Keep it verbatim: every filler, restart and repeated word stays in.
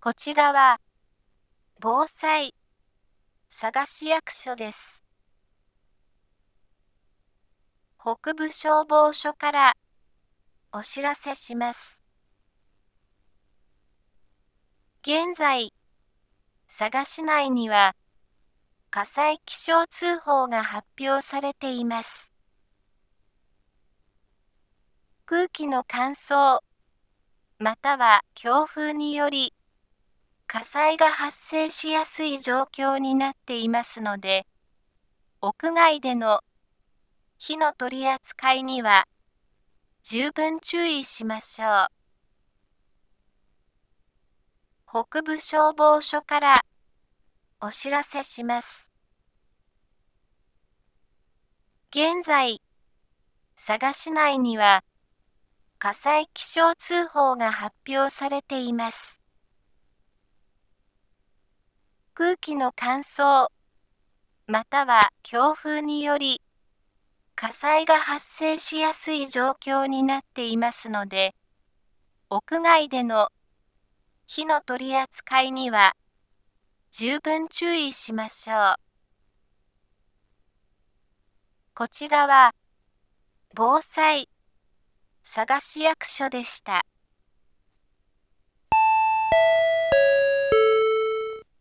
こちらは、防災佐賀市役所です。北部消防署からお知らせします。現在、佐賀市内には火災気象通報が発表されています。空気の乾燥、または強風により、火災が発生しやすい状況になっていますので、屋外での火の取り扱いには十分注意しましょう。北部消防署からお知らせします。現在、佐賀市内には火災気象通報が発表されています。空気の乾燥、または強風により、火災が発生しやすい状況になっていますので、屋外での火の取り扱いには十分注意しましょう。こちらは、防災佐賀市役所でした。